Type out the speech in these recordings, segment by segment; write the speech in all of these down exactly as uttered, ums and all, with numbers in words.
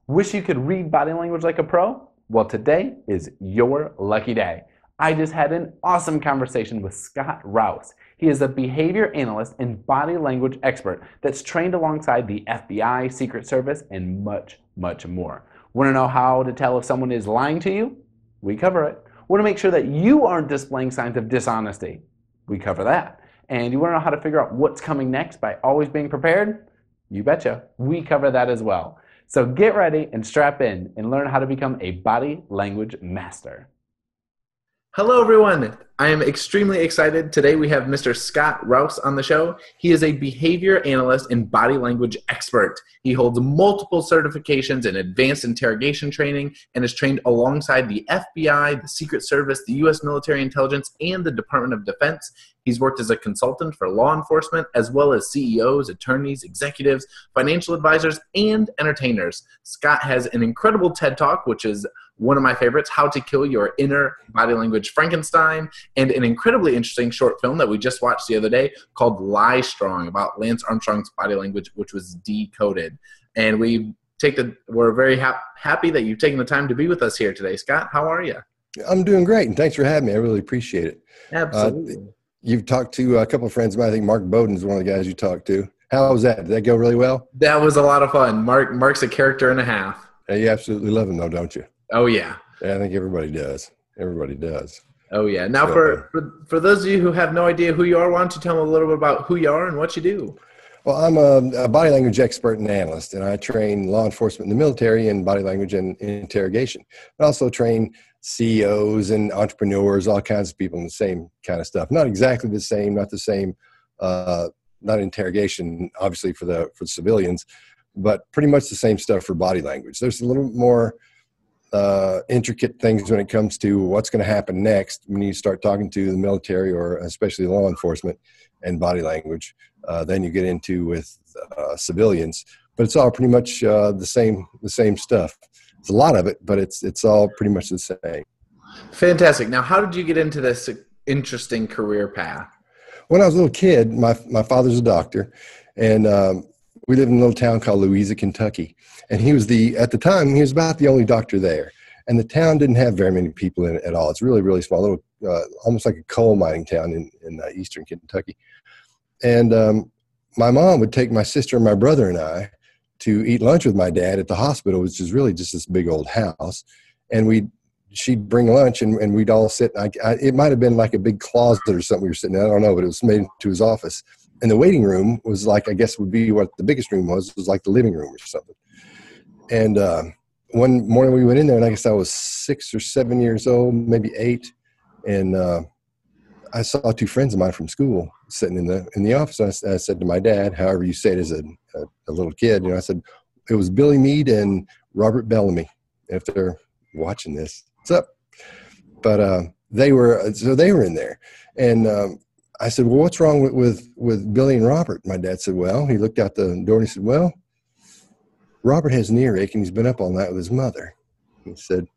Wish you could read body language like a pro? Well, today is your lucky day. I just had an awesome conversation with Scott Rouse. He is a behavior analyst and body language expert that's trained alongside the F B I, Secret Service, and much, much more. Want to know how to tell if someone is lying to you? We cover it. Want to make sure that you aren't displaying signs of dishonesty? We cover that. And you want to know how to figure out what's coming next by always being prepared? You betcha. We cover that as well. So get ready and strap in and learn how to become a body language master. Hello, everyone. I am extremely excited. Today we have Mister Scott Rouse on the show. He is a behavior analyst and body language expert. He holds multiple certifications in advanced interrogation training and is trained alongside the F B I, the Secret Service, the U S Military Intelligence, and the Department of Defense. He's worked as a consultant for law enforcement, as well as C E Os, attorneys, executives, financial advisors, and entertainers. Scott has an incredible TED Talk, which is one of my favorites, How to Kill Your Inner Body Language Frankenstein, and an incredibly interesting short film that we just watched the other day called Lie Strong, about Lance Armstrong's body language, which was decoded. And we take the, we're very hap- happy that you've taken the time to be with us here today. Scott, how are you? I'm doing great, and thanks for having me. I really appreciate it. Absolutely. Uh, you've talked to a couple of friends of mine. I think Mark Bowden's one of the guys you talked to. How was that? Did that go really well? That was a lot of fun. Mark Mark's a character and a half. Yeah, you absolutely love him, though, don't you? Oh, yeah. Yeah, I think everybody does. Everybody does. Oh, yeah. Now, so, for, for for those of you who have no idea who you are, why don't you tell them a little bit about who you are and what you do? Well, I'm a, a body language expert and analyst, and I train law enforcement in the military in body language and interrogation. I also train C E Os and entrepreneurs, all kinds of people in the same kind of stuff. Not exactly the same, not the same, uh, not interrogation, obviously, for the for the civilians, but pretty much the same stuff for body language. There's a little more uh, intricate things when it comes to what's going to happen next when you start talking to the military or especially law enforcement and body language. Uh, then you get into with uh, civilians, but it's all pretty much uh, the same the same stuff. It's a lot of it, but it's it's all pretty much the same. Fantastic. Now, how did you get into this interesting career path? When I was a little kid, my my father's a doctor, and um, we lived in a little town called Louisa, Kentucky. And he was the, at the time, he was about the only doctor there. And the town didn't have very many people in it at all. It's really, really small, little, uh, almost like a coal mining town in, in uh, eastern Kentucky. And um, my mom would take my sister and my brother and I to eat lunch with my dad at the hospital, which is really just this big old house. And we she'd bring lunch, and, and we'd all sit. I, I, it might have been like a big closet or something we were sitting in. I don't know, but it was made into his office. And the waiting room was like, I guess would be what the biggest room was. It was like the living room or something. And uh, one morning we went in there, and I guess I was six or seven years old, maybe eight. And uh, I saw two friends of mine from school sitting in the in the office. And I, I said to my dad, however you say it as a, a, a little kid, you know, I said, it was Billy Meade and Robert Bellamy. If they're watching this, what's up? But uh, they were, so they were in there. And um, I said, well, what's wrong with, with, with Billy and Robert? My dad said, well, he looked out the door and he said, well, Robert has an earache and he's been up all night with his mother. He said,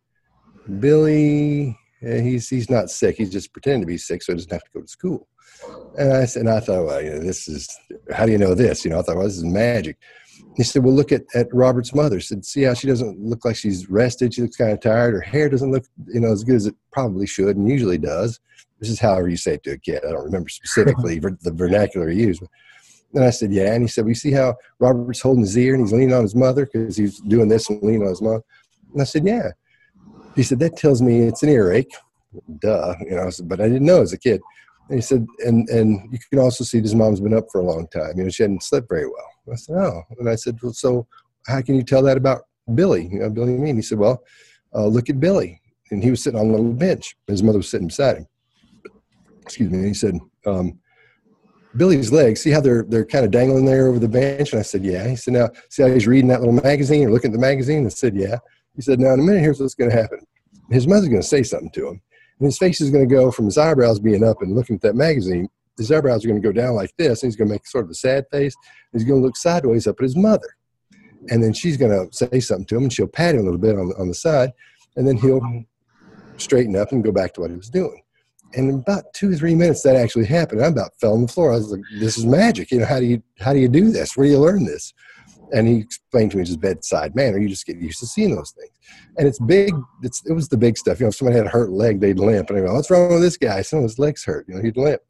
Billy, eh, he's he's not sick. He's just pretending to be sick so he doesn't have to go to school. And I said, and I thought, well, you know, this is, how do you know this? You know, I thought, well, this is magic. He said, well, look at, at Robert's mother. He said, see how she doesn't look like she's rested. She looks kind of tired. Her hair doesn't look, you know, as good as it probably should and usually does. This is however you say it to a kid. I don't remember specifically the vernacular he used. And I said, yeah. And he said, we see how Robert's holding his ear and he's leaning on his mother because he's doing this and leaning on his mom. And I said, yeah. He said, that tells me it's an earache. Duh. You know, I said, but I didn't know as a kid. And he said, and and you can also see his mom's been up for a long time. You know, she hadn't slept very well. I said, oh. And I said, well, so how can you tell that about Billy? You know, Billy and me. And he said, well, uh, look at Billy. And he was sitting on a little bench. His mother was sitting beside him. Excuse me. And he said, um, Billy's legs, see how they're they're kind of dangling there over the bench? And I said, yeah. He said, now, see how he's reading that little magazine or looking at the magazine? I said, yeah. He said, now, in a minute, here's what's going to happen. His mother's going to say something to him. And his face is going to go from his eyebrows being up and looking at that magazine. His eyebrows are going to go down like this. And he's going to make sort of a sad face. He's going to look sideways up at his mother. And then she's going to say something to him, and she'll pat him a little bit on, on the side. And then he'll straighten up and go back to what he was doing. And in about two or three minutes, that actually happened. I about fell on the floor. I was like, this is magic. You know, how do you, how do you do this? Where do you learn this? And he explained to me just bedside manner. You just get used to seeing those things. And it's big. It's, it was the big stuff. You know, if somebody had a hurt leg, they'd limp. And I go, what's wrong with this guy? Some of his legs hurt. You know, he'd limp.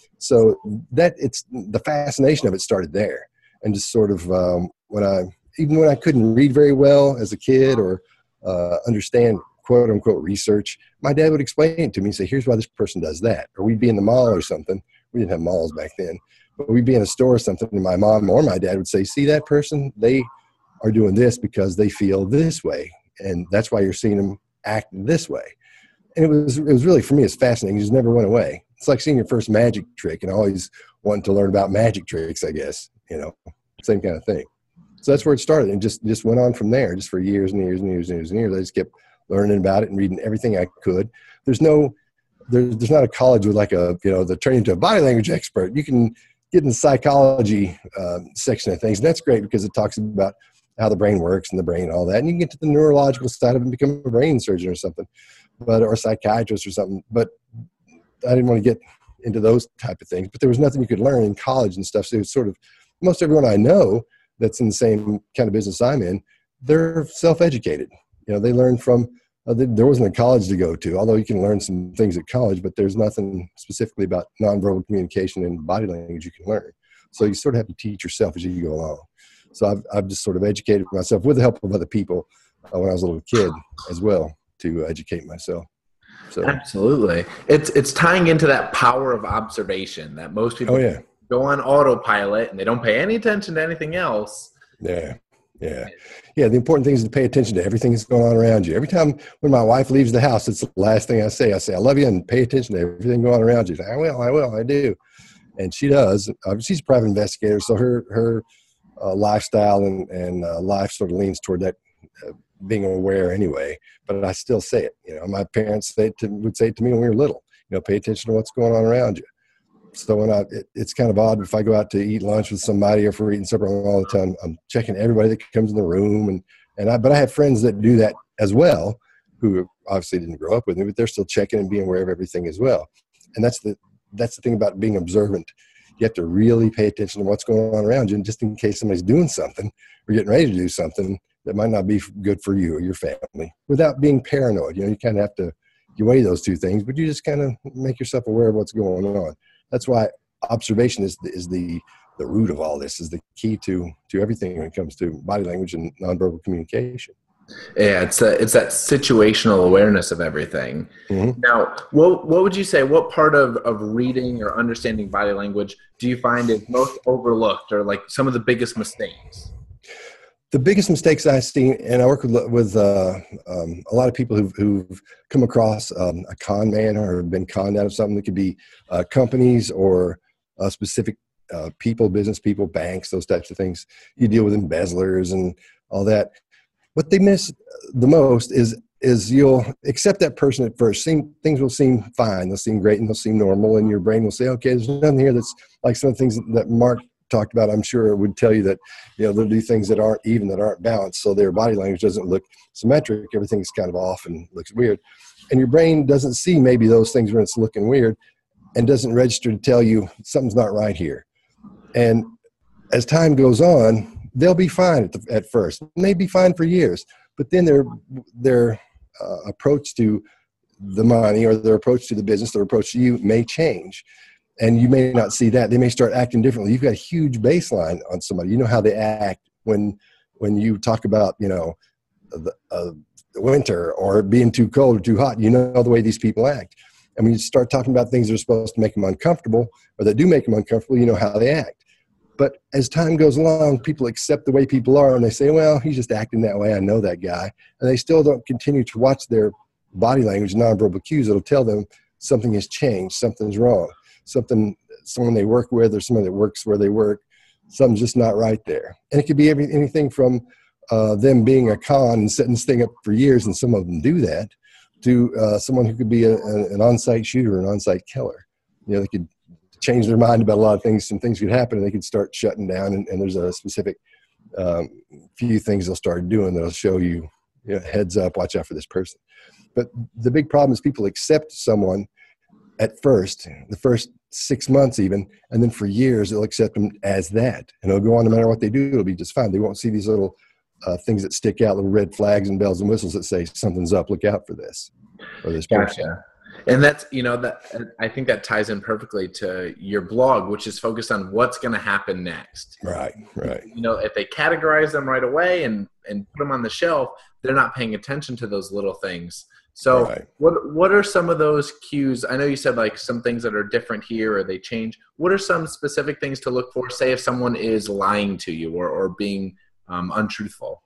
So that it's the fascination of it started there. And just sort of um, when I, even when I couldn't read very well as a kid or uh, understand quote unquote research, my dad would explain it to me and say, here's why this person does that. Or we'd be in the mall or something. We didn't have malls back then, but we'd be in a store or something. And my mom or my dad would say, see that person? They are doing this because they feel this way. And that's why you're seeing them act this way. And it was, it was really, for me, it's fascinating. It just never went away. It's like seeing your first magic trick and always wanting to learn about magic tricks, I guess, you know, same kind of thing. So that's where it started, and just, just went on from there just for years and years and years and years and years. I just kept learning about it and reading everything I could. There's no, there's, there's not a college with like a, you know, the training to a body language expert. You can get in the psychology uh, section of things. And that's great because it talks about how the brain works and the brain and all that. And you can get to the neurological side of it and become a brain surgeon or something, but, or a psychiatrist or something. But I didn't want to get into those type of things, but there was nothing you could learn in college and stuff. So it was sort of, most everyone I know that's in the same kind of business I'm in, they're self-educated. You know, they learn from, uh, they, there wasn't a college to go to, although you can learn some things at college, but there's nothing specifically about nonverbal communication and body language you can learn. So you sort of have to teach yourself as you go along. So I've, I've just sort of educated myself with the help of other people uh, when I was a little kid as well to educate myself. So absolutely. It's, it's tying into that power of observation that most people oh, yeah. go on autopilot and they don't pay any attention to anything else. Yeah. Yeah. Yeah. The important thing is to pay attention to everything that's going on around you. Every time when my wife leaves the house, it's the last thing I say. I say, I love you and pay attention to everything going on around you. She's like, I will, I will, I do. And she does. Uh, she's a private investigator. So her, her uh, lifestyle and, and uh, life sort of leans toward that uh, being aware anyway, but I still say it. You know, my parents say it to, would say it to me when we were little, you know, pay attention to what's going on around you. So when I, it, it's kind of odd if I go out to eat lunch with somebody or if we're eating supper all the time, I'm checking everybody that comes in the room. And, and I, but I have friends that do that as well, who obviously didn't grow up with me, but they're still checking and being aware of everything as well. And that's the, that's the thing about being observant. You have to really pay attention to what's going on around you. And just in case somebody's doing something or getting ready to do something that might not be good for you or your family without being paranoid. You know, you kind of have to, you weigh those two things, but you just kind of make yourself aware of what's going on. That's why observation is the, is the, the root of all this, is the key to, to everything when it comes to body language and nonverbal communication. Yeah, it's a, it's that situational awareness of everything. Mm-hmm. Now, what what would you say, what part of, of reading or understanding body language do you find is most overlooked or like some of the biggest mistakes? The biggest mistakes I've seen, and I work with, with uh, um, a lot of people who've, who've come across um, a con man or been conned out of something. That could be uh, companies or uh, specific uh, people, business people, banks, those types of things. You deal with embezzlers and all that. What they miss the most is is you'll accept that person at first. Seem, things will seem fine. They'll seem great and they'll seem normal. And your brain will say, okay, there's nothing here that's like some of the things that Mark talked about. I'm sure it would tell you that, you know, they'll do things that aren't even, that aren't balanced. So their body language doesn't look symmetric. Everything's kind of off and looks weird. And your brain doesn't see maybe those things when it's looking weird and doesn't register to tell you something's not right here. And as time goes on, they'll be fine at, the, at first. And they'd be fine for years. But then their, their uh, approach to the money or their approach to the business, their approach to you may change. And you may not see that. They may start acting differently. You've got a huge baseline on somebody. You know how they act when when you talk about, you know, the, uh, the winter or being too cold or too hot. You know the way these people act. And when you start talking about things that are supposed to make them uncomfortable or that do make them uncomfortable, you know how they act. But as time goes along, people accept the way people are and they say, well, he's just acting that way. I know that guy. And they still don't continue to watch their body language, nonverbal cues. It'll tell them something has changed, something's wrong. Something, someone they work with or someone that works where they work, something's just not right there. And it could be every, anything from uh, them being a con and setting this thing up for years, and some of them do that, to uh, someone who could be a, a, an on-site shooter, an on-site killer. You know, they could change their mind about a lot of things, and things could happen, and they could start shutting down, and, and there's a specific um, few things they'll start doing that'll show you, you know, heads up, watch out for this person. But the big problem is people accept someone at first, the first six months even, and then for years they'll accept them as that, and it'll go on no matter what they do. It'll be just fine. They won't see these little uh, things that stick out, little red flags and bells and whistles that say something's up. Look out for this or this person. Gotcha. And that's, you know, that I think that ties in perfectly to your blog, which is focused on what's going to happen next. Right, right. You know, if they categorize them right away and, and put them on the shelf, they're not paying attention to those little things. So right. what what are some of those cues? I know you said like some things that are different here or they change. What are some specific things to look for, say if someone is lying to you or, or being um, untruthful?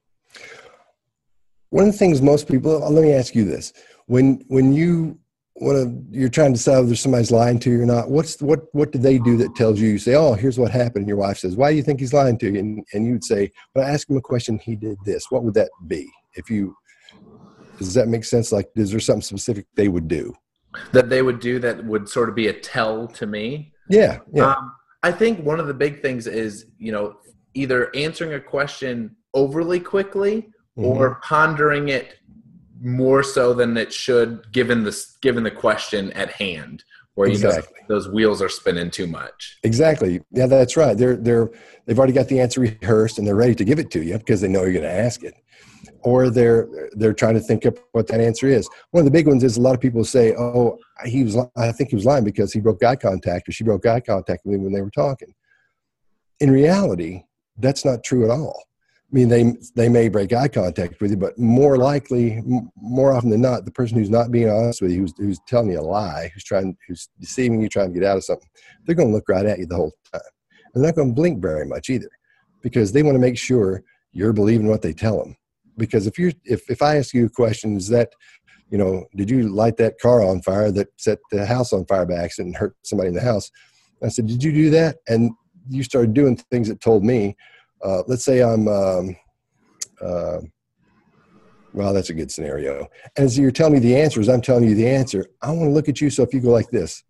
One of the things most people, let me ask you this. When when you want to, you're trying to decide whether somebody's lying to you or not, what's what what do they do that tells you, you say, oh, here's what happened, and your wife says, why do you think he's lying to you? And, and you would say, when I ask him a question, he did this. What would that be? If you, does that make sense? Like, is there something specific they would do? That they would do that would sort of be a tell to me? Yeah, yeah. Um, I think one of the big things is, you know, either answering a question overly quickly mm-hmm. or pondering it more so than it should, given the given the question at hand, where you exactly. know those wheels are spinning too much. Exactly. Yeah, that's right. They're they're they've already got the answer rehearsed and they're ready to give it to you because they know you're going to ask it, or they're they're trying to think up what that answer is. One of the big ones is a lot of people say, "Oh, he was. I think he was lying because he broke eye contact, or she broke eye contact with me when they were talking." In reality, that's not true at all. I mean, they they may break eye contact with you, but more likely, m- more often than not, the person who's not being honest with you, who's, who's telling you a lie, who's trying, who's deceiving you, trying to get out of something, they're going to look right at you the whole time. And they're not going to blink very much either, because they want to make sure you're believing what they tell them. Because if you're, if if I ask you a question, is that, you know, did you light that car on fire that set the house on fire by accident and hurt somebody in the house? I said, did you do that? And you started doing things that told me. Uh, let's say I'm, um, uh, well, that's a good scenario. As you're telling me the answer, as I'm telling you the answer, I want to look at you. So if you go like this,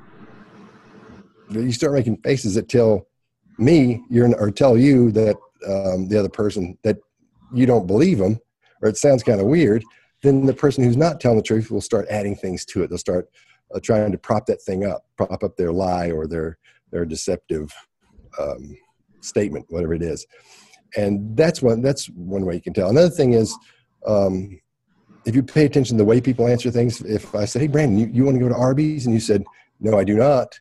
you start making faces that tell me you're, or tell you that um, the other person that you don't believe them, or it sounds kind of weird, then the person who's not telling the truth will start adding things to it. They'll start uh, trying to prop that thing up, prop up their lie or their, their deceptive um, statement, whatever it is. And that's one, that's one way you can tell. Another thing is, um, if you pay attention to the way people answer things, if I said, hey, Brandon, you, you want to go to Arby's? And you said, no, I do not.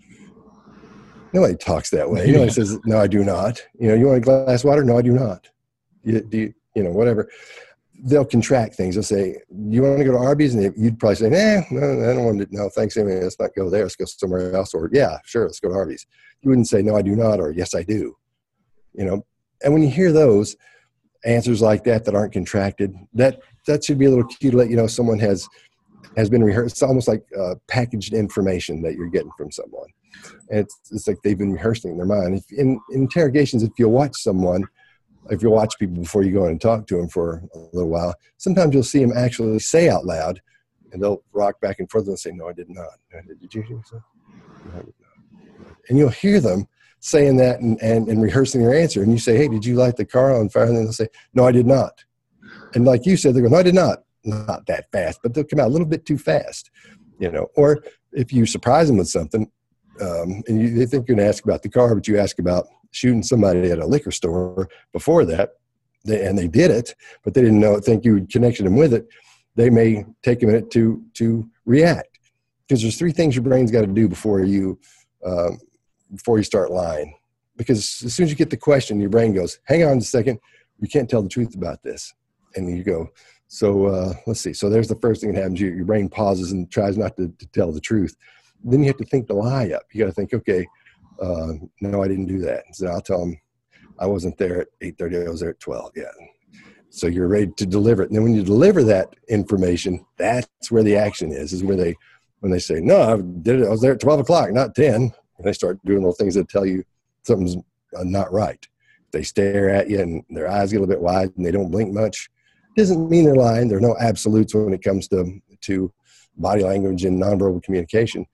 Nobody talks that way. Nobody says, no, I do not. You know, you want a glass of water? No, I do not. You, do you, you know, whatever. They'll contract things. They'll say, you want to go to Arby's? And you'd probably say, nah, no, I don't want to. No, thanks. Anyway, let's not go there. Let's go somewhere else. Or yeah, sure. Let's go to Arby's. You wouldn't say, no, I do not. Or yes, I do. You know, and when you hear those answers like that, that aren't contracted, that, that should be a little cue to let you know someone has, has been rehearsed. It's almost like uh, packaged information that you're getting from someone. And it's, it's like they've been rehearsing in their mind. If, in, in interrogations, if you watch someone, if you watch people before you go in and talk to them for a little while, sometimes you'll see them actually say out loud, and they'll rock back and forth and say, no, I did not. Did you do so? No, I did not. And you'll hear them saying that and, and, and rehearsing their answer. And you say, hey, did you light the car on fire? And then they'll say, no, I did not. And like you said, they go, no, I did not. Not that fast, but they'll come out a little bit too fast, you know. Or if you surprise them with something, um, and you, they think you're going to ask about the car, but you ask about shooting somebody at a liquor store before that, they, and they did it, but they didn't know, think you connected them with it, they may take a minute to to react. Because there's three things your brain's got to do before you um, before you start lying. Because as soon as you get the question, your brain goes, hang on a second, we can't tell the truth about this. And you go, so uh, let's see. So there's the first thing that happens. Your, your brain pauses and tries not to, to tell the truth. Then you have to think the lie up. You got to think, okay, uh, no, I didn't do that. So I'll tell them I wasn't there at eight thirty. I was there at twelve. Yeah. So you're ready to deliver it. And then when you deliver that information, that's where the action is, is where they, when they say, no, I did it. I was there at twelve o'clock, not ten. And they start doing little things that tell you something's not right. They stare at you and their eyes get a little bit wide and they don't blink much. Doesn't mean they're lying. There are no absolutes when it comes to, to body language and nonverbal communication.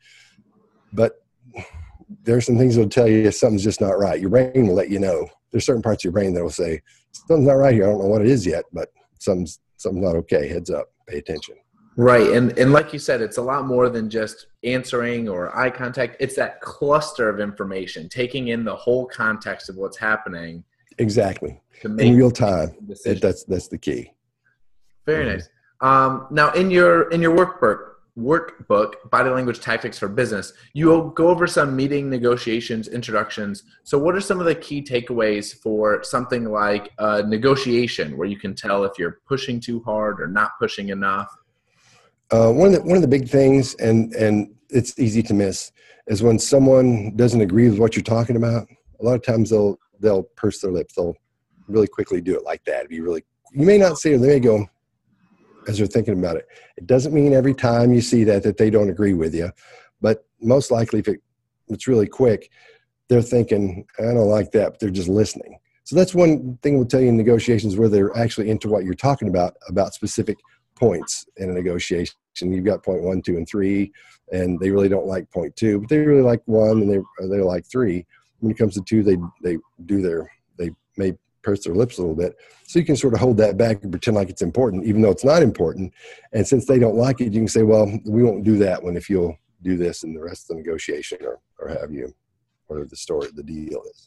But there's some things that will tell you if something's just not right. Your brain will let you know. There's certain parts of your brain that will say, something's not right here. I don't know what it is yet, but something's, something's not okay. Heads up. Pay attention. Right. And and like you said, it's a lot more than just answering or eye contact. It's that cluster of information, taking in the whole context of what's happening. Exactly. To make in real time. It, that's that's the key. Very mm-hmm. nice. Um, now, in your in your workbook, workbook, Body Language Tactics for Business, you go over some meeting negotiations, introductions. So what are some of the key takeaways for something like a negotiation where you can tell if you're pushing too hard or not pushing enough? Uh, one of the one of the big things, and and it's easy to miss, is when someone doesn't agree with what you're talking about. A lot of times they'll they'll purse their lips. They'll really quickly do it like that. It'd be really, you may not say it, they may go as they're thinking about it. It doesn't mean every time you see that that they don't agree with you, but most likely if it, it's really quick, they're thinking, I don't like that, but they're just listening. So that's one thing we'll tell you in negotiations, where they're actually into what you're talking about, about specific points in a negotiation. You've got point one, two, and three, and they really don't like point two, but they really like one, and they they like three. When it comes to two, they they do their, they may purse their lips a little bit. So you can sort of hold that back and pretend like it's important, even though it's not important. And since they don't like it, you can say, well, we won't do that one if you'll do this in the rest of the negotiation, or, or have you, whatever the story, the deal is.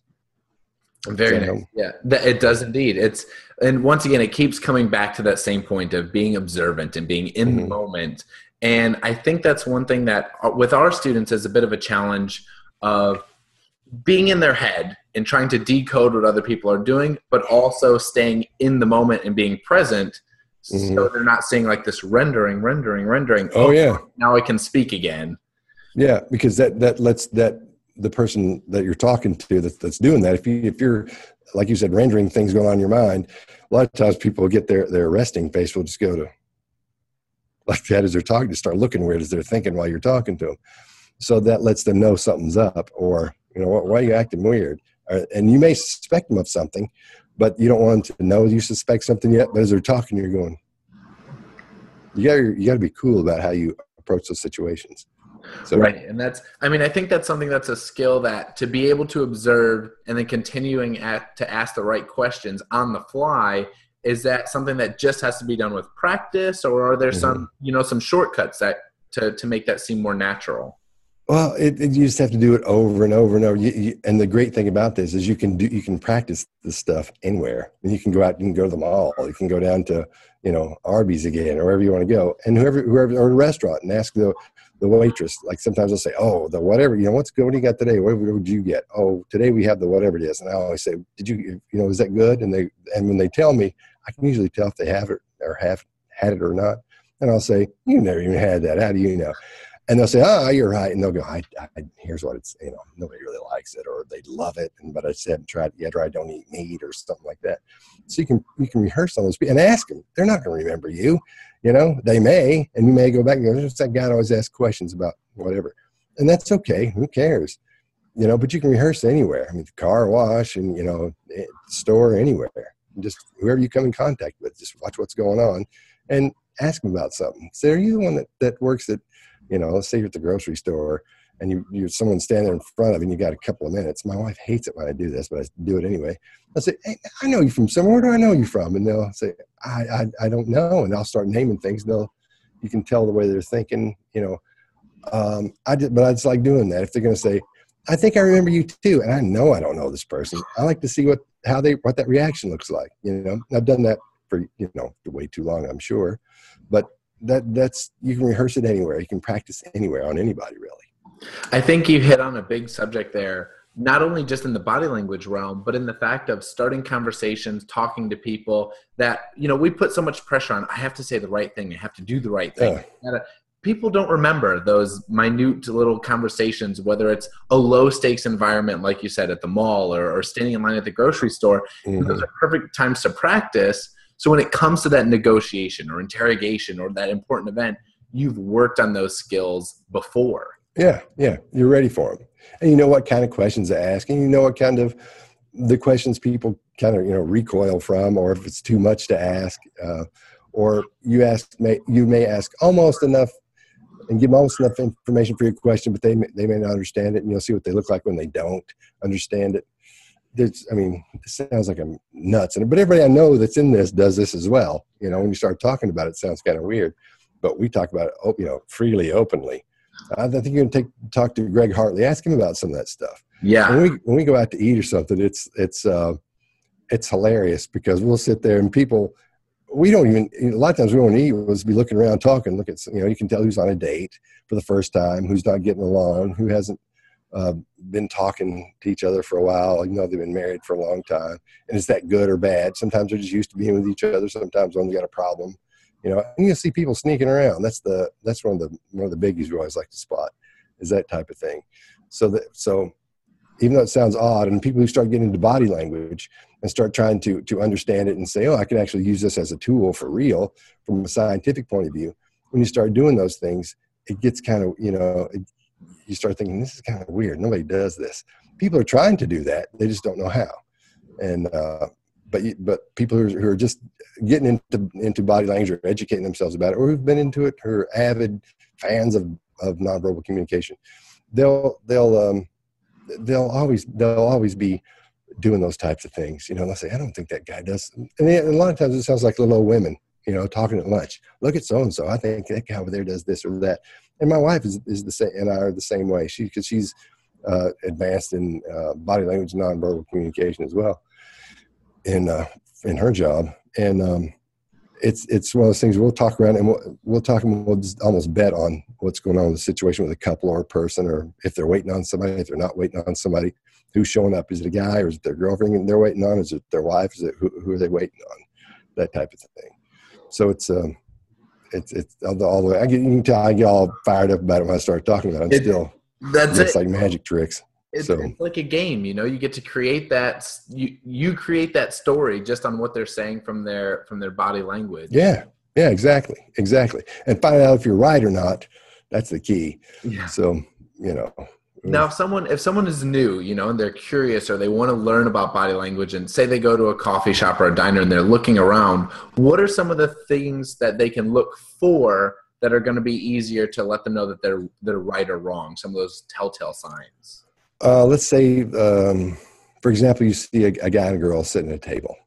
Very nice. Yeah, it does indeed. It's, and once again, it keeps coming back to that same point of being observant and being in mm-hmm. the moment. And I think that's one thing that with our students is a bit of a challenge of being in their head and trying to decode what other people are doing, but also staying in the moment and being present. Mm-hmm. So they're not seeing like this rendering, rendering, rendering. Oh, oh yeah. Now I can speak again. Yeah. Because that, that lets that the person that you're talking to that's, that's doing that. If you, if you're, like you said, rendering things going on in your mind, a lot of times people get their, their resting face will just go to like that as they're talking, to start looking weird as they're thinking while you're talking to them. So that lets them know something's up, or, you know, why are you acting weird? And you may suspect them of something, but you don't want them to know you suspect something yet. But as they're talking, you're going, you got you got to be cool about how you approach those situations. So, right. And that's, I mean, I think that's something that's a skill that to be able to observe and then continuing at, to ask the right questions on the fly. Is that something that just has to be done with practice, or are there mm-hmm. some, you know, some shortcuts that to, to make that seem more natural? Well, it, it, you just have to do it over and over and over. You, you, and the great thing about this is you can do, you can practice this stuff anywhere. And you can go out, you can go to the mall, you can go down to, you know, Arby's again, or wherever you want to go, and whoever, whoever, or a restaurant, and ask the, the waitress. Like sometimes they'll say, oh, the whatever, you know, what's good? What do you got today? What, what would you get? Oh, today we have the whatever it is. And I always say, did you, you know, is that good? And they, and when they tell me, I can usually tell if they have it or have had it or not. And I'll say, you never even had that. How do you know? And they'll say, oh, you're right. And they'll go, I, I, here's what it's, you know, nobody really likes it, or they love it, and but I just haven't tried it yet, or I don't eat meat, or something like that. So you can you can rehearse on those people and ask them. They're not going to remember you. You know, they may, and you may go back and go, there's that guy that always asks questions about whatever. And that's okay. Who cares? You know, but you can rehearse anywhere. I mean, the car wash, and, you know, store, anywhere. Just whoever you come in contact with, just watch what's going on and ask them about something. Say, are you the one that, that works at, you know, let's say you're at the grocery store and you, you're someone standing in front of you and you got a couple of minutes. My wife hates it when I do this, but I do it anyway. I'll say, hey, I know you from somewhere. Where do I know you from? And they'll say, I, I, I don't know. And I'll start naming things. And they'll, you can tell the way they're thinking, you know. Um, I did, but I just like doing that. If they're going to say, I think I remember you too, and I know I don't know this person, I like to see what, how they, what that reaction looks like. You know, I've done that for, you know, way too long, I'm sure, but that that's, you can rehearse it anywhere. You can practice anywhere on anybody, really. I think you hit on a big subject there, not only just in the body language realm, but in the fact of starting conversations, talking to people that, you know, we put so much pressure on. I have to say the right thing. I have to do the right thing. Uh, people don't remember those minute little conversations, whether it's a low stakes environment, like you said, at the mall, or, or standing in line at the grocery store. Mm-hmm. Those are perfect times to practice. So when it comes to that negotiation or interrogation or that important event, you've worked on those skills before. Yeah, yeah, you're ready for them. And you know what kind of questions to ask, and you know what kind of the questions people kind of, you know, recoil from, or if it's too much to ask, uh, or you ask, may, you may ask almost enough and give them almost enough information for your question, but they may, they may not understand it, and you'll see what they look like when they don't understand it. There's, I mean, it sounds like I'm nuts, and but everybody I know that's in this does this as well. You know, when you start talking about it, it sounds kind of weird, but we talk about it, you know, freely, openly. I think you're going to take talk to Greg Hartley. Ask him about some of that stuff. Yeah. When we when we go out to eat or something, it's it's uh, it's hilarious because we'll sit there and people, we don't even, a lot of times we won't eat, we'll just be looking around talking, look at, you know, you can tell who's on a date for the first time, who's not getting along, who hasn't uh, been talking to each other for a while, even though they've been married for a long time. And is that good or bad? Sometimes they're just used to being with each other. Sometimes one's got a problem, you know, and you see people sneaking around. That's the, that's one of the, one of the biggies we always like to spot is that type of thing. So that, so even though it sounds odd, and people who start getting into body language and start trying to to understand it and say, oh, I can actually use this as a tool for real from a scientific point of view. When you start doing those things, it gets kind of, you know, it, you start thinking, this is kind of weird. Nobody does this. People are trying to do that. They just don't know how. And, uh, but but people who are, who are just getting into, into body language or educating themselves about it, or who've been into it, who are avid fans of, of nonverbal communication, they'll, they'll, um, they'll always they'll always be doing those types of things, you know. They'll say, I don't think that guy does. And a lot of times it sounds like little old women, you know, talking at lunch. Look at so and so. I think that guy over there does this or that. And my wife is is the same, and I are the same way. She because she's uh, advanced in uh, body language, and nonverbal communication as well, in uh, in her job. And um, it's it's one of those things we'll talk around and we'll, we'll talk and we'll just almost bet on what's going on with the situation with a couple or a person, or if they're waiting on somebody, if they're not waiting on somebody, who's showing up. Is it a guy or is it their girlfriend and they're waiting on? Is it their wife? Is it who, who are they waiting on? That type of thing. So it's um it's it's all the, all the way. I get you can tell I get all fired up about it when I start talking about it. I'm It- still That's it's it. like magic tricks. It's, So- it's like a game, you know. You get to create that. You you create that story just on what they're saying from their from their body language. Yeah. Yeah, exactly. Exactly. And find out if you're right or not. That's the key. Yeah. So, you know. Now, if someone if someone is new, you know, and they're curious or they want to learn about body language, and say they go to a coffee shop or a diner and they're looking around, what are some of the things that they can look for that are going to be easier to let them know that they're they're right or wrong? Some of those telltale signs. Uh, let's say, um, for example, you see a, a guy and a girl sitting at a table.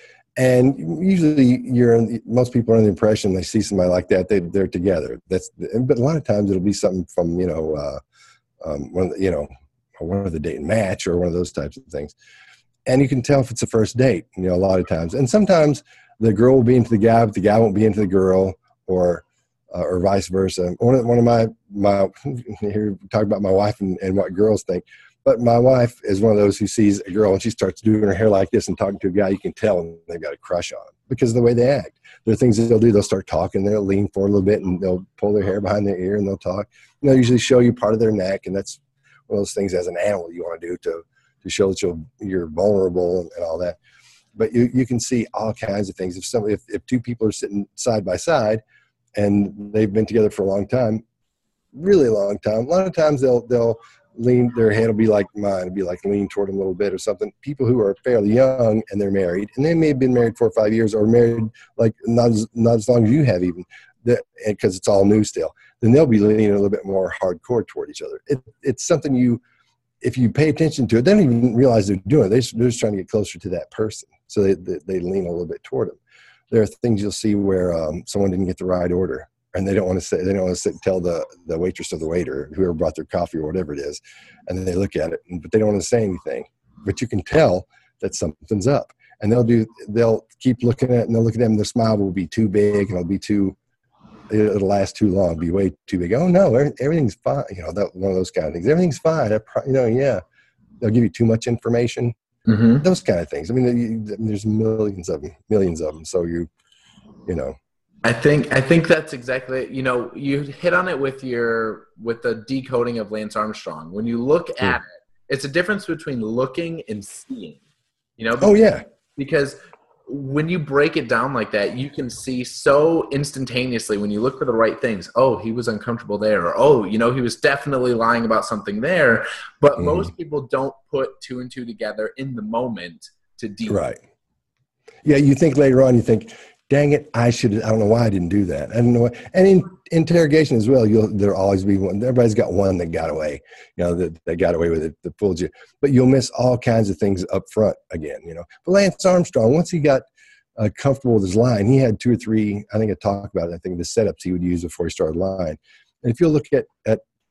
And usually you're in, most people are under the impression they see somebody like that, they, they're together. That's, but a lot of times it'll be something from, you know, uh, um, one of the, you know, one of the date and match or one of those types of things. And you can tell if it's a first date, you know, a lot of times. And sometimes the girl will be into the guy, but the guy won't be into the girl, or uh, or vice versa. One of, one of my, my here talk about my wife and, and what girls think. But my wife is one of those who sees a girl and she starts doing her hair like this and talking to a guy, you can tell they've got a crush on him because of the way they act. There are things that they'll do. They'll start talking. They'll lean forward a little bit and they'll pull their hair behind their ear and they'll talk. And they'll usually show you part of their neck. And that's one of those things as an animal you want to do to, to show that you're, you're vulnerable and, and all that. But you, you can see all kinds of things. If some, if, if two people are sitting side by side and they've been together for a long time, really long time, a lot of times they'll, they'll, lean, their head will be like mine, it'll be like lean toward them a little bit or something. People who are fairly young and they're married, and they may have been married four or five years or married like not as, not as long as you have even, because it's all new still, then they'll be leaning a little bit more hardcore toward each other. It, it's something you, if you pay attention to it, they don't even realize they're doing it. They just, they're just trying to get closer to that person. So they, they, they lean a little bit toward them. There are things you'll see where um, someone didn't get the right order. And they don't want to say, they don't want to sit, tell the, the waitress or the waiter, whoever brought their coffee or whatever it is. And then they look at it, but they don't want to say anything. But you can tell that something's up. And they'll do, they'll keep looking at it and they'll look at them and their smile will be too big and it'll be too, it'll last too long, it'll be way too big. Oh no, everything's fine. You know, that one of those kind of things. Everything's fine. I pro- you know, yeah. They'll give you too much information. Mm-hmm. Those kind of things. I mean, you, there's millions of them, millions of them. So you, you know, I think I think that's exactly it. You know, you hit on it with your with the decoding of Lance Armstrong. When you look Sure. at it, it's a difference between looking and seeing. You know, oh yeah, because when you break it down like that, you can see so instantaneously when you look for the right things. Oh, he was uncomfortable there, or oh, you know, he was definitely lying about something there. But Mhm. most people don't put two and two together in the moment to decode. right. Yeah, you think later on, you think, dang it, I should, I don't know why I didn't do that. I don't know. Why. And in interrogation as well, you'll, there'll always be one. Everybody's got one that got away, you know, that, that got away with it, that fooled you. But you'll miss all kinds of things up front again, you know. But Lance Armstrong, once he got uh, comfortable with his line, he had two or three, I think I talked about it, I think the setups he would use before he started line. And if you look at, at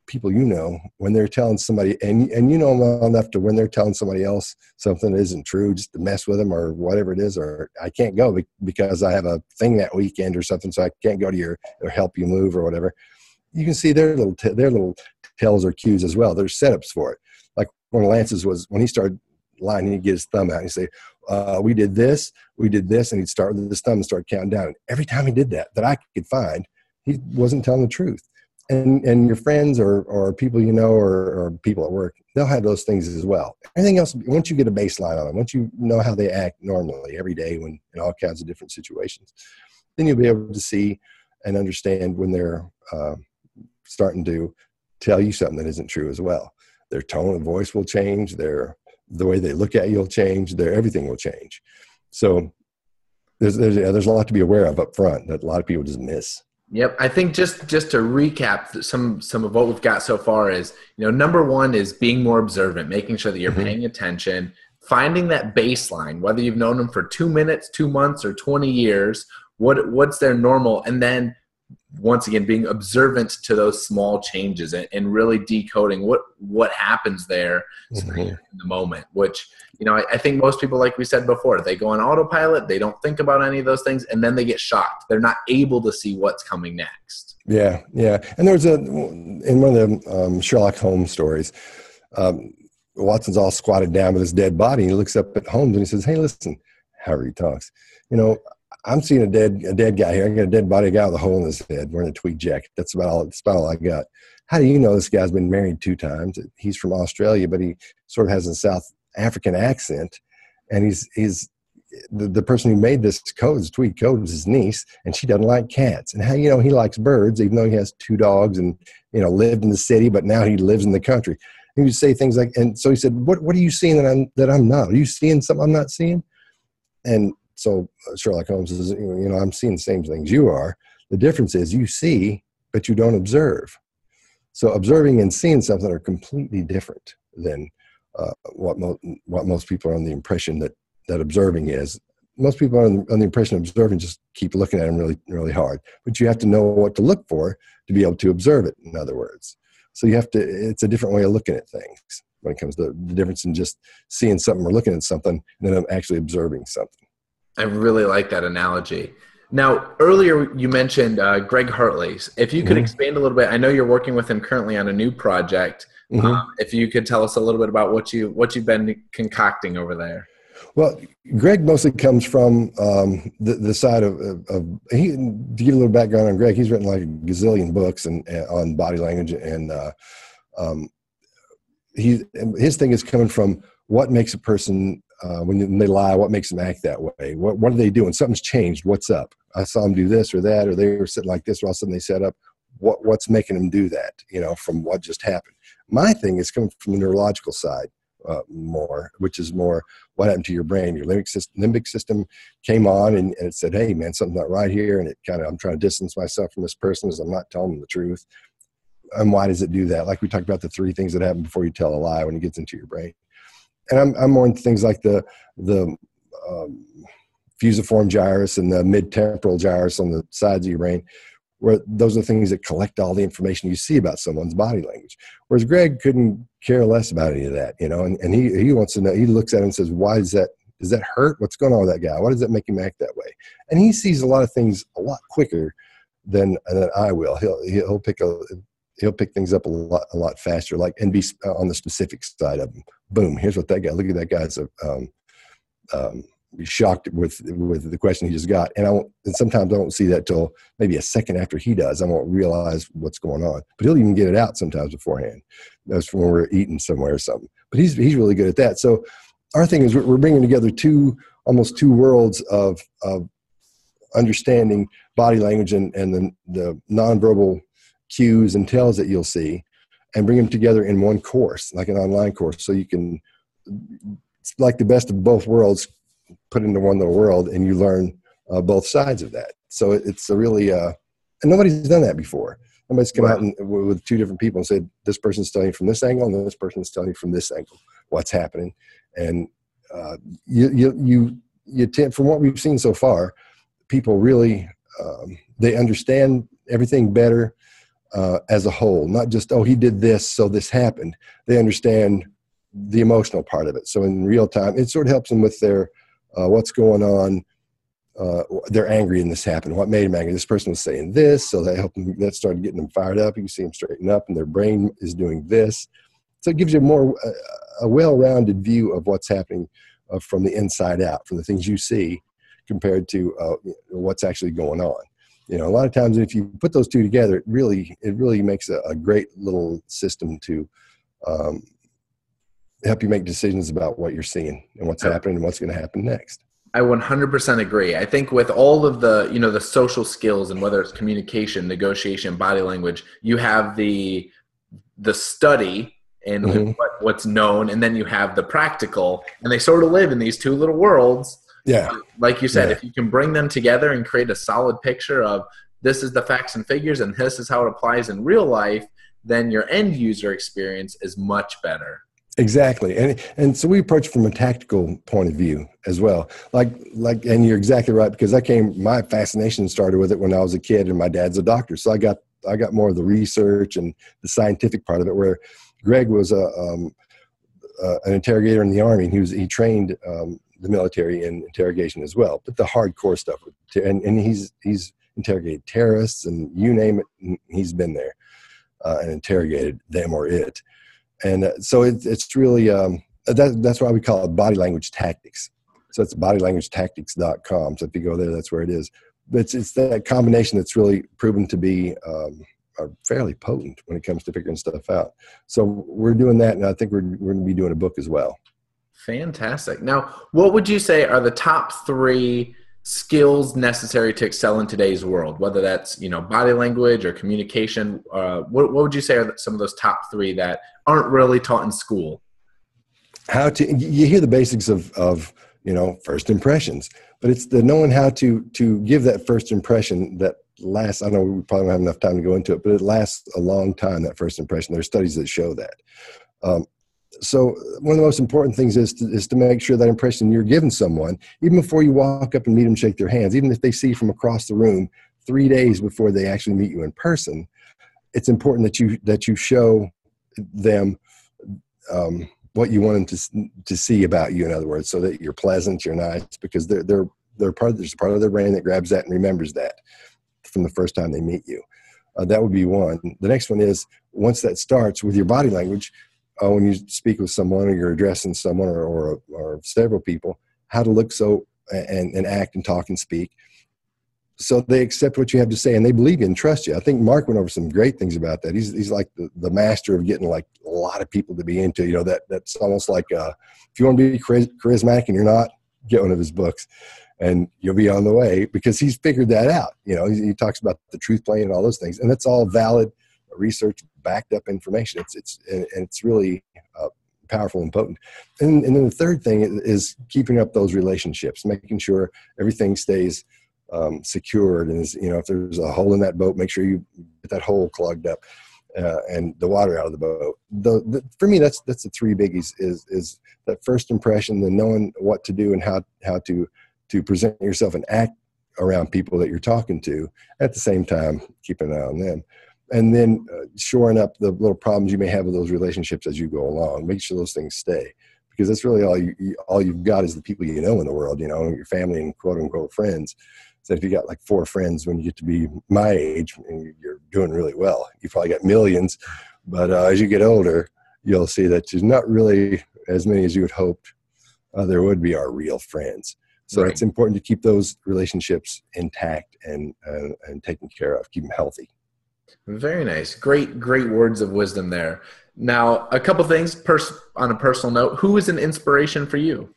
people you know, when they're telling somebody, and and you know them well enough to when they're telling somebody else something that isn't true, just to mess with them or whatever it is, or I can't go because I have a thing that weekend or something, so I can't go to your or help you move or whatever. You can see their little t- their little tells or cues as well. There's setups for it. Like one of Lance's was when he started lying, he'd get his thumb out and he'd say, uh, we did this, we did this, and he'd start with his thumb and start counting down. And every time he did that, that I could find, he wasn't telling the truth. And and your friends or or people you know or, or people at work, they'll have those things as well. Everything else, once you get a baseline on them, once you know how they act normally every day when in all kinds of different situations, then you'll be able to see and understand when they're uh, starting to tell you something that isn't true as well. Their tone of voice will change. Their the way they look at you will change. Their everything will change. So there's there's there's a lot to be aware of up front that a lot of people just miss. Yep. I think just, just to recap some, some of what we've got so far is, you know, number one is being more observant, making sure that you're mm-hmm. paying attention, finding that baseline, whether you've known them for two minutes, two months, or twenty years, what, what's their normal. And then once again, being observant to those small changes and, and really decoding what, what happens there mm-hmm. in the moment, which, you know, I, I think most people, like we said before, they go on autopilot, they don't think about any of those things, and then they get shocked. They're not able to see what's coming next. Yeah, yeah. And there's a, in one of the um, Sherlock Holmes stories, um, Watson's all squatted down with his dead body, and he looks up at Holmes and he says, hey, listen, however he talks, you know, I'm seeing a dead a dead guy here. I got a dead body, a guy with a hole in his head wearing a tweed jacket. That's about all, that's about all I got. How do you know this guy's been married two times? He's from Australia, but he sort of has a South African accent. And he's he's the, the person who made this coat, this tweed coat, is his niece, and she doesn't like cats. And how you know he likes birds, even though he has two dogs and, you know, lived in the city, but now he lives in the country. He would say things like, and so he said, what what are you seeing that I'm that I'm not? Are you seeing something I'm not seeing? And so Sherlock Holmes says, you know, I'm seeing the same things you are. The difference is you see, but you don't observe. So observing and seeing something are completely different than uh, what, mo- what most people are on the impression that, that observing is. Most people are on the, on the impression of observing just keep looking at them really, really hard. But you have to know what to look for to be able to observe it, in other words. So you have to, it's a different way of looking at things when it comes to the difference in just seeing something or looking at something and then actually observing something. I really like that analogy. Now, earlier you mentioned uh, Greg Hartley. If you could mm-hmm. expand a little bit, I know you're working with him currently on a new project. Mm-hmm. Um, if you could tell us a little bit about what you what you've been concocting over there. Well, Greg mostly comes from um, the the side of, of, of he, to give a little background on Greg. He's written like a gazillion books and, and on body language, and uh, um, he his thing is coming from what makes a person. Uh, when they lie, what makes them act that way? What what are they doing? Something's changed. What's up? I saw them do this or that, or they were sitting like this, or all of a sudden they set up. What what's making them do that? You know, from what just happened. My thing is coming from the neurological side uh, more, which is more what happened to your brain. Your limbic system, limbic system came on, and, and it said, "Hey, man, something's not right here." And it kind of, I'm trying to distance myself from this person as I'm not telling them the truth. And why does it do that? Like we talked about the three things that happen before you tell a lie when it gets into your brain. And I'm I'm more into things like the the um, fusiform gyrus and the mid-temporal gyrus on the sides of your brain, where those are things that collect all the information you see about someone's body language. Whereas Greg couldn't care less about any of that, you know, and, and he he wants to know. He looks at it and says, "Why is that? Does that hurt? What's going on with that guy? Why does that make him act that way?" And he sees a lot of things a lot quicker than than I will. He'll he'll pick a he'll pick things up a lot a lot faster, like and be on the specific side of them. Boom! Here's what that guy. Look at that guy's um, um, shocked with with the question he just got, and I won't, and sometimes I won't see that till maybe a second after he does. I won't realize what's going on, but he'll even get it out sometimes beforehand. That's when we're eating somewhere or something. But he's he's really good at that. So our thing is we're bringing together two almost two worlds of of understanding body language and and the the nonverbal cues and tells that you'll see, and bring them together in one course, like an online course. So you can, it's like the best of both worlds put into one little world, and you learn uh, both sides of that. So it, it's a really, uh, and nobody's done that before. Nobody's come wow. out and, with two different people and said, this person's telling you from this angle, and this person's telling you from this angle what's happening. And uh, you, you, you, you tend, from what we've seen so far, people really, um, they understand everything better. uh, as a whole, not just, oh, he did this, so this happened. They understand the emotional part of it. So in real time, it sort of helps them with their, uh, what's going on. Uh, they're angry and this happened. What made them angry? This person was saying this, so that helped them. That started getting them fired up. You can see them straighten up, and their brain is doing this. So it gives you a more uh, a well-rounded view of what's happening uh, from the inside out, from the things you see, compared to uh, what's actually going on. You know, a lot of times if you put those two together, it really it really makes a, a great little system to um, help you make decisions about what you're seeing and what's happening and what's going to happen next. I one hundred percent agree. I think with all of the, you know, the social skills, and whether it's communication, negotiation, body language, you have the the study and Mm-hmm. what, what's known, and then you have the practical, and they sort of live in these two little worlds. Yeah. Like you said, Yeah. if you can bring them together and create a solid picture of this is the facts and figures and this is how it applies in real life, then your end user experience is much better. Exactly. And and so we approach from a tactical point of view as well. Like like and you're exactly right, because I came my fascination started with it when I was a kid, and my dad's a doctor. So I got I got more of the research and the scientific part of it, where Greg was a um, uh, an interrogator in the Army, and he was he trained um, the military in interrogation as well, but the hardcore stuff. And and he's he's interrogated terrorists and you name it, he's been there uh, and interrogated them or it. And uh, so it, it's really, um, that, that's why we call it body language tactics. So it's body language tactics dot com. So if you go there, that's where it is. But it's, it's that combination that's really proven to be um, uh, fairly potent when it comes to figuring stuff out. So we're doing that, and I think we're, we're going to be doing a book as well. Fantastic. Now, what would you say are the top three skills necessary to excel in today's world, whether that's, you know, body language or communication? Uh, what, what would you say are some of those top three that aren't really taught in school? How to, you hear the basics of, of, you know, first impressions, but it's the knowing how to, to give that first impression that lasts. I know we probably don't have enough time to go into it, but it lasts a long time, that first impression. There's studies that show that. Um, So one of the most important things is to, is to make sure that impression you're giving someone, even before you walk up and meet them, shake their hands, even if they see you from across the room three days before they actually meet you in person, it's important that you that you show them um, what you want them to to see about you. In other words, so that you're pleasant, you're nice, because they're they're they're part of, there's a part of their brain that grabs that and remembers that from the first time they meet you. Uh, that would be one. The next one is, once that starts with your body language. Uh, when you speak with someone or you're addressing someone or, or, or several people, how to look so and, and act and talk and speak so they accept what you have to say and they believe you and trust you. I think Mark went over some great things about that. He's he's like the, the master of getting like a lot of people to be into, you know, that that's almost like uh, if you want to be charismatic and you're not, get one of his books and you'll be on the way, because he's figured that out. You know, he, he talks about the truth plane and all those things, and that's all valid research backed up information. It's it's and it's really uh, powerful and potent. And, and then the third thing is keeping up those relationships, making sure everything stays um, secured. And is, you know, if there's a hole in that boat, make sure you get that hole plugged up uh, and the water out of the boat. The, the, for me, that's that's the three biggies: is is that first impression, the knowing what to do and how how to to present yourself and act around people that you're talking to. At the same time, keep an eye on them. And then uh, shoring up the little problems you may have with those relationships as you go along. Make sure those things stay, because that's really all you, you all you've got is the people you know in the world. You know, your family and quote unquote friends. So if you got like four friends when you get to be my age, and you're doing really well. You probably got millions, but uh, as you get older, you'll see that there's not really as many as you had hoped uh, there would be are real friends. So Right. It's important to keep those relationships intact and uh, and taken care of. Keep them healthy. Very nice. Great, great words of wisdom there. Now, a couple things pers- on a personal note. Who is an inspiration for you?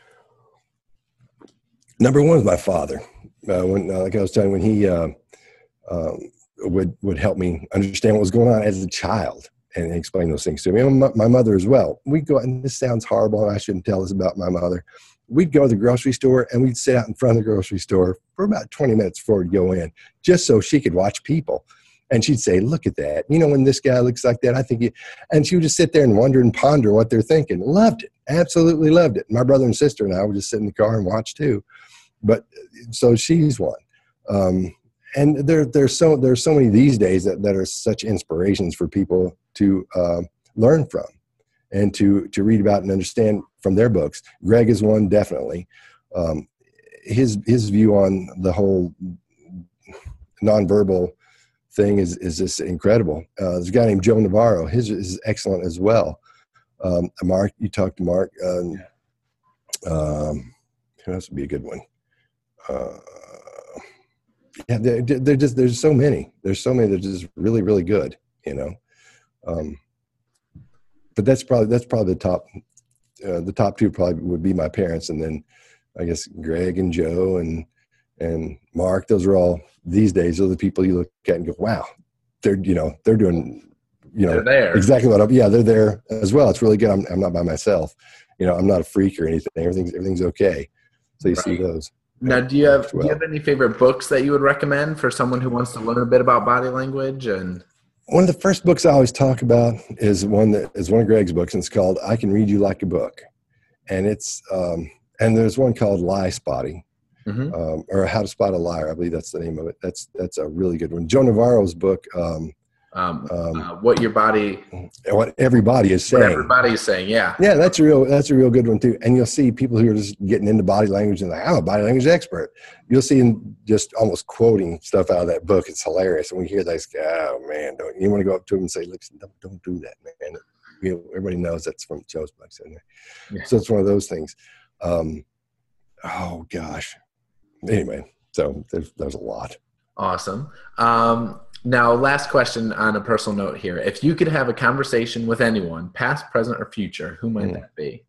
Number one is my father. Uh, when, uh, like I was telling you, when he uh, um, would would help me understand what was going on as a child and explain those things to me. And my, my mother as well. We'd go, and this sounds horrible, and I shouldn't tell this about my mother. We'd go to the grocery store, and we'd sit out in front of the grocery store for about twenty minutes before we'd go in, just so she could watch people. And she'd say, look at that. You know, when this guy looks like that, I think he, and she would just sit there and wonder and ponder what they're thinking. Loved it. Absolutely loved it. My brother and sister and I would just sit in the car and watch too. But so she's one. Um, and there there's so there's so many these days that, that are such inspirations for people to uh, learn from and to to read about and understand from their books. Greg is one, definitely. Um, his his view on the whole nonverbal thing is is just incredible. Uh, there's a guy named Joe Navarro. His is excellent as well. Um, Mark, you talked to Mark. Um, um, who else would be a good one? Uh, yeah, they're, they're just there's so many. There's so many that are just really really good. You know, um, but that's probably that's probably the top. Uh, the top two probably would be my parents, and then I guess Greg and Joe and and Mark. Those are all these days. Those are the people you look at and go, wow, they're you know they're doing you know they're there. exactly what I'm. Yeah, they're there as well. It's really good. I'm I'm not by myself. You know, I'm not a freak or anything. Everything's everything's okay. So you Right. see those. Now, do you have well. do you have any favorite books that you would recommend for someone who wants to learn a bit about body language? And One of the first books I always talk about is one that is one of Greg's books, and it's called "I Can Read You Like a Book," and it's um, and there's one called "Lie Spotting," Mhm. um, or "How to Spot a Liar." I believe that's the name of it. That's that's a really good one. Joe Navarro's book, um, um, um, uh, what your body, "What Everybody Is what Saying." everybody's saying, yeah. Yeah, that's a real that's a real good one too. And you'll see people who are just getting into body language and like, I'm a body language expert. You'll see them just almost quoting stuff out of that book. It's hilarious. And we hear that, oh man, don't you want to go up to them and say, listen, don't, don't do that, man. You know, everybody knows that's from Joe's book. So, Yeah. so it's one of those things. Um, oh gosh. Anyway, so there's there's a lot. Awesome. Um, now, last question on a personal note here. If you could have a conversation with anyone, past, present, or future, who might Mm. that be?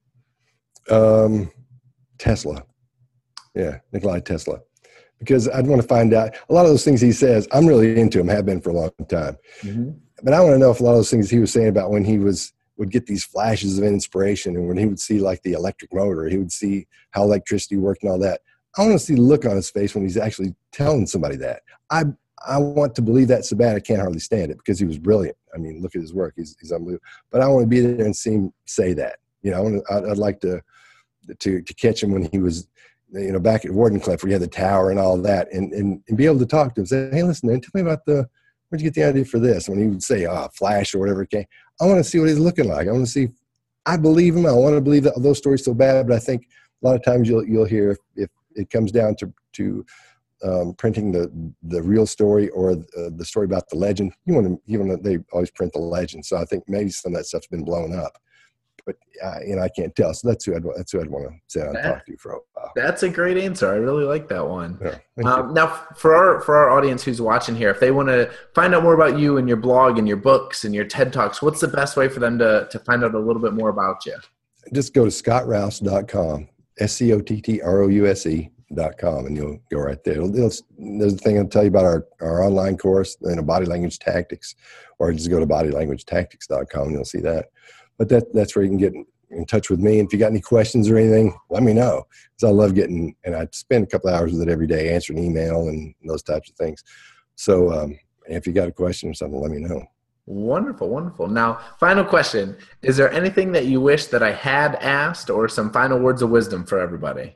Um, Tesla. Yeah, Nikolai Tesla. Because I'd want to find out a lot of those things he says, I'm really into him, have been for a long time. Mm-hmm. But I want to know if a lot of those things he was saying about when he was would get these flashes of inspiration and when he would see like the electric motor, he would see how electricity worked and all that. I want to see the look on his face when he's actually telling somebody that. I I want to believe that so bad I can't hardly stand it because he was brilliant. I mean, look at his work; he's he's unbelievable. But I want to be there and see him say that. You know, I want to, I'd, I'd like to to to catch him when he was, you know, back at Wardenclyffe where he had the tower and all that, and and, and be able to talk to him. Say, hey, listen, man, tell me about the where'd you get the idea for this? And when he would say, "Ah, oh, Flash" or whatever it came, I want to see what he's looking like. I want to see. I believe him. I want to believe that those stories so bad, but I think a lot of times you'll you'll hear if, if it comes down to to um, printing the the real story or uh, the story about the legend. You want to you want to they always print the legend. So I think maybe some of that stuff's been blown up, but uh, you know I can't tell. So that's who I'd that's who I'd want to sit down and talk to for a while. That's a great answer. I really like that one. Yeah, thank Um, now, for our for our audience who's watching here, if they want to find out more about you and your blog and your books and your TED Talks, what's the best way for them to to find out a little bit more about you? Just go to scott rouse dot com, S C O T T R O U S E dot com, and you'll go right there. It'll, it'll, there's a thing I'll tell you about our, our online course, you know, Body Language Tactics, or just go to body language tactics dot com and you'll see that. But that that's where you can get in, in touch with me. And if you got any questions or anything, let me know. Because I love getting, and I spend a couple of hours with it every day, answering email and those types of things. So um, if you got a question or something, let me know. Wonderful, wonderful. Now, final question. Is there anything that you wish that I had asked or some final words of wisdom for everybody?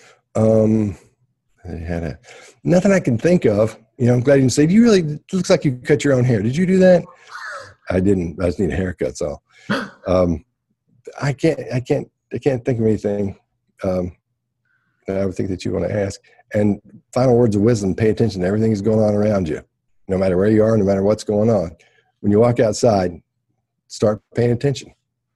Um, I had a, nothing I can think of. You know, I'm glad you didn't say, do you really, it looks like you cut your own hair. Did you do that? I didn't. I just need a haircut, so. Um, I can't, I can't, I can't think of anything um, that I would think that you want to ask. And final words of wisdom, pay attention to everything that's going on around you. No matter where you are, no matter what's going on. When you walk outside, start paying attention.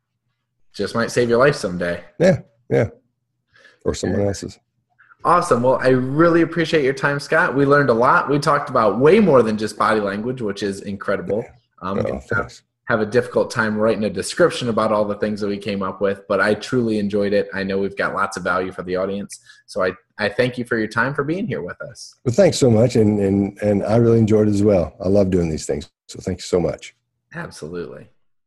Just might save your life someday. Yeah, yeah. Or someone else's. Awesome. Well, I really appreciate your time, Scott. We learned a lot. We talked about way more than just body language, which is incredible. Um, Oh, thanks. have a difficult time writing a description about all the things that we came up with, but I truly enjoyed it. I know we've got lots of value for the audience. So I, I thank you for your time for being here with us. Well, thanks so much. And, and, and I really enjoyed it as well. I love doing these things. So thank you so much. Absolutely.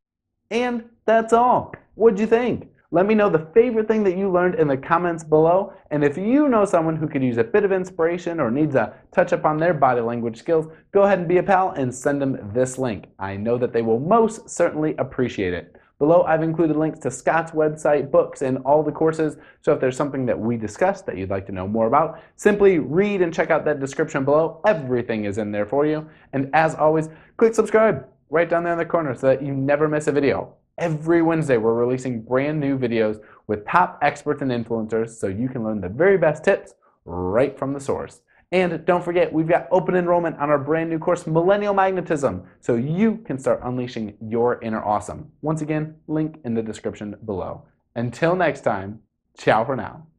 And that's all. What'd you think? Let me know the favorite thing that you learned in the comments below. And if you know someone who could use a bit of inspiration or needs a touch up on their body language skills, go ahead and be a pal and send them this link. I know that they will most certainly appreciate it. Below, I've included links to Scott's website, books, and all the courses. So if there's something that we discussed that you'd like to know more about, simply read and check out that description below. Everything is in there for you. And as always, click subscribe right down there in the corner so that you never miss a video. Every Wednesday, we're releasing brand new videos with top experts and influencers so you can learn the very best tips right from the source. And don't forget, we've got open enrollment on our brand new course, Millennial Magnetism, so you can start unleashing your inner awesome. Once again, link in the description below. Until next time, ciao for now.